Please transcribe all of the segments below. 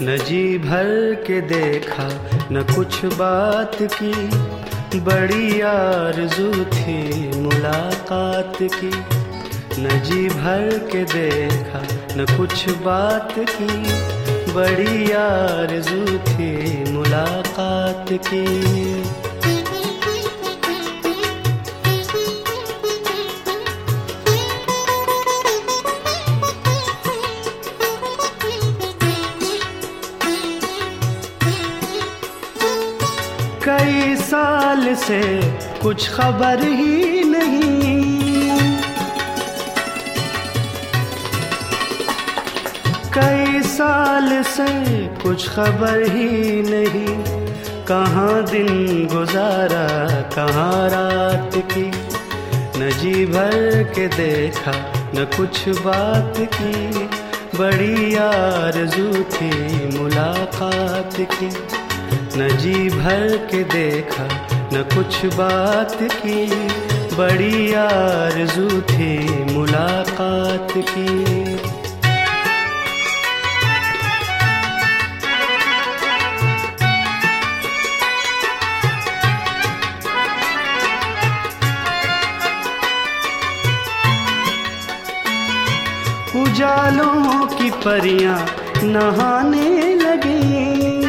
न जी भर के देखा न कुछ बात की, बड़ी आरज़ू थी मुलाकात की। न जी भर के देखा न कुछ बात की, बड़ी आरज़ू थी मुलाकात की। कई साल से कुछ खबर ही नहीं, कई साल से कुछ खबर ही नहीं। कहाँ दिन गुजारा कहाँ रात की, न जी भर के देखा न कुछ बात की, बड़ी आरज़ू थी मुलाकात की। न जी भर के देखा न कुछ बात की, बड़ी आरज़ू थी मुलाकात की। उजालों की परियां नहाने लगी,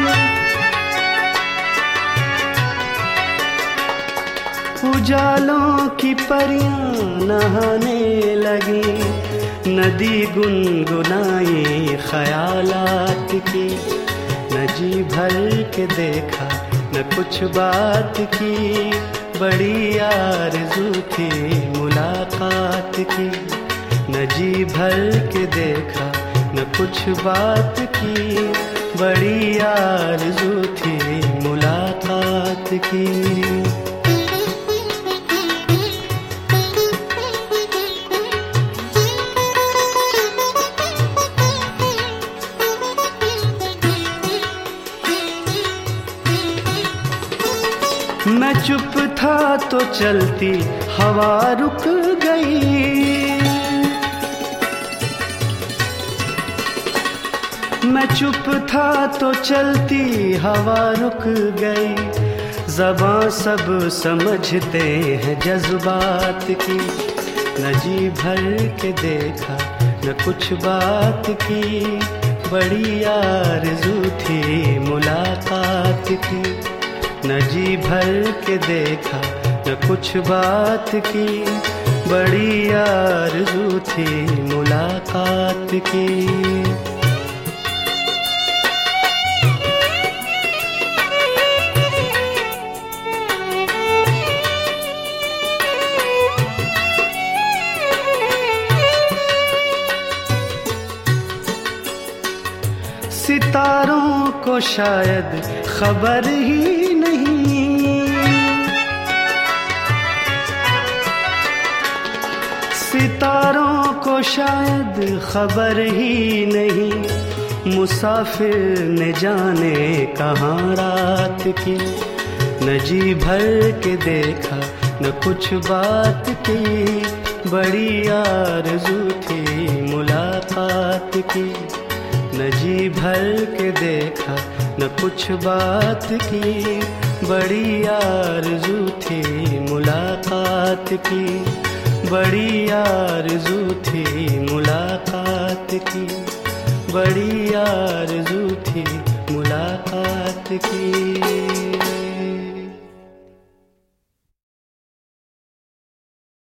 उजालों की परियां नहाने लगी। नदी गुनगुनाई ख्यालात की, न जी भर के देखा न कुछ बात की, बड़ी आरज़ू थी मुलाकात की। न जी भर के देखा न कुछ बात की, बड़ी आरज़ू थी मुलाकात की। मैं चुप था तो चलती हवा रुक गई, मैं चुप था तो चलती हवा रुक गई। ज़बां सब समझते हैं जज्बात की, न जी भर के देखा न कुछ बात की, बड़ी आरज़ू थी मुलाकात की। न जी भर के देखा न कुछ बात की, बड़ी आरज़ू थी मुलाकात की। सितारों को शायद खबर ही नहीं, सितारों को शायद खबर ही नहीं। मुसाफिर ने जाने कहाँ रात की, न जी भर के देखा न कुछ बात की, बड़ी आरज़ू थी मुलाकात की। न जी भर के देखा न कुछ बात की, बड़ी आरज़ू थी मुलाकात की, बड़ी आरज़ू थी मुलाकात की, बड़ी आरज़ू थी मुलाकात की।